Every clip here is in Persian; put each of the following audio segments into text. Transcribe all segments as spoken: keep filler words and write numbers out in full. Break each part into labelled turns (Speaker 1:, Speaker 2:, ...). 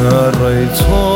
Speaker 1: ڕێی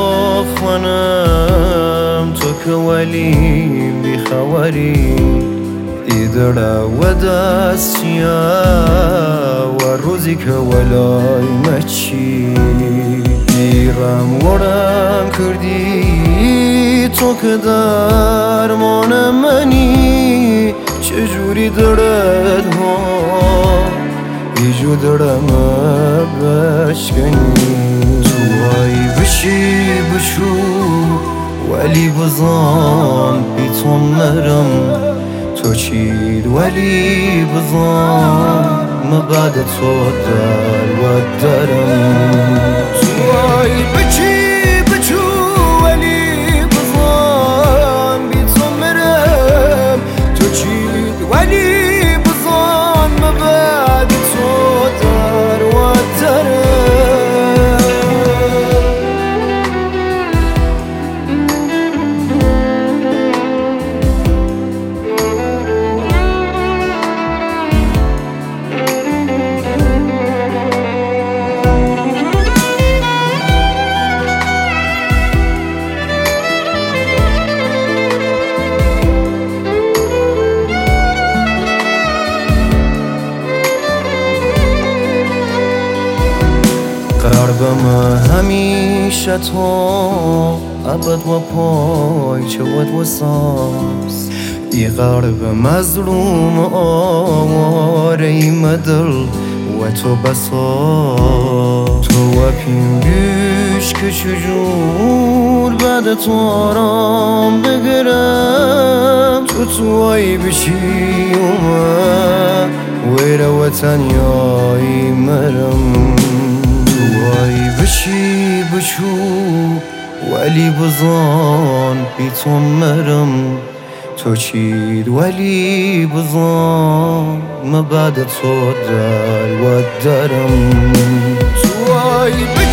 Speaker 1: تۆخۆنم تۆ کە وەلیم بیخەوەری ئیدرەوە دەستچیە وە ڕۆزی کە وەلای مەچی بیڕەم وەرەم کردی تۆ کە دەرمانە منی چجوری دەرت ها هیچو دەرەمە بەشکەنی توای بشی بچوو وەلی بزان بی تۆ مەرم تۆ چید وەلی بزان مەبادە تۆ دەروە دەرم توای بچی بچوو وەلی بزان بی تۆ مەرم تۆ چید وەلی بزان مەبادە تۆ دەروە دەرم قرار بمە هەمیشە تۆ ئەبەد وە پۆی چەوەت وە ساس ئیغار بە مەزلومە ئاوارەی مەدڵ وە تۆ بەساس تۆ وە پینگوش کە چجوور بەدە تۆ ئارام بگرم تۆ توایی بچیومە وێرەوە تەنیایی مەرم توای بچی بچوو وەلی بزان بی تۆ مەرم تۆ چید وەلی بزان مەبادە تۆ دەروە دەرم توای